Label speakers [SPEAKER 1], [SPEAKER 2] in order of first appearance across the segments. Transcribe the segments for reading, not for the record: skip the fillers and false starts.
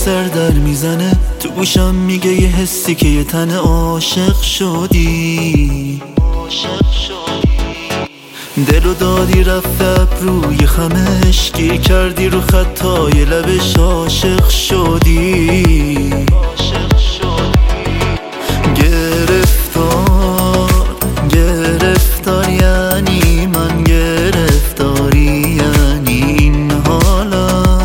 [SPEAKER 1] سر در میزنه تو گوشم میگه یه حسی که یه تن عاشق شدی. دلو دادی رفت ابروی خمش، گیر کردی رو خطای لبش عاشق شدی. گرفتار یعنی من گرفتاری، یعنی این حالا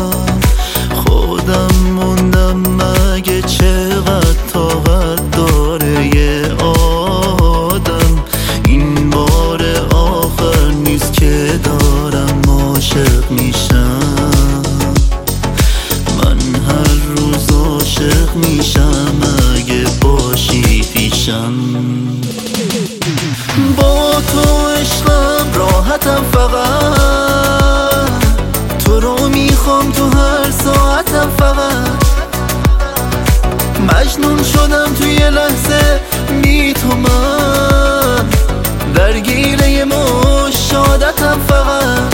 [SPEAKER 1] خودم موندم مگه چقدر طاقت داره یه آدم. این بار آخر نیست که دارم عاشق میشم، من هر روز عاشق میشم اگه باشی پیشم. با تو عشقم راحتم، فقط تو رو میخوام تو هر ساعتم، فقط مجنون شدم توی یه لحظه بی تو، من درگیر یه مشاهدتم، فقط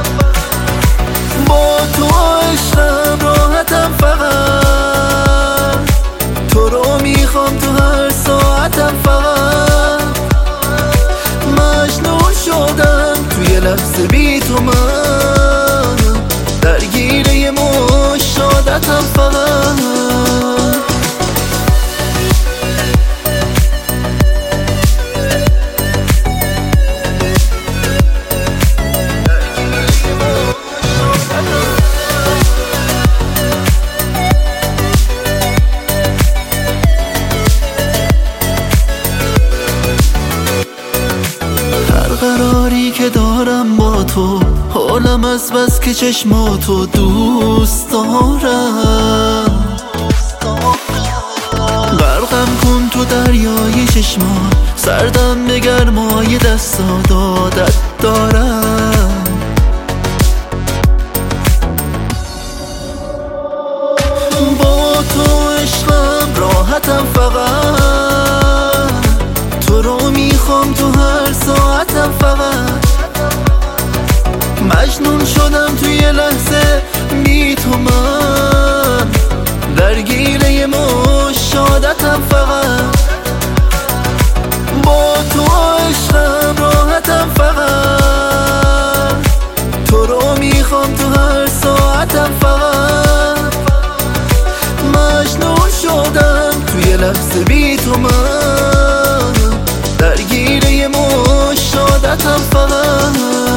[SPEAKER 1] با تو عشقم راحتم، فقط تو رو میخوام تو هر ساعتم، فقط مجنون شدم توی لحظه بی تو، من درگیر یه مشاهدتم، فقط قراری که دارم با تو، حالم از بس که چشماتو دوست دارم. غرقم کن تو دریای چشمات، سردم به گرمای دستات عادت دارم. با تو عشقم راحتم، فقط تو رو میخوام تو هر ساعتم، فقط مجنون شدم توی یه لحظه بی تو، من درگیر یه مشاهدتم، فقط با تو عشقم راحتم، فقط تو رو میخوام تو هر ساعتم، فقط مجنون شدم توی لحظه بی تو، من درگیر یه مشاهدتم، فقط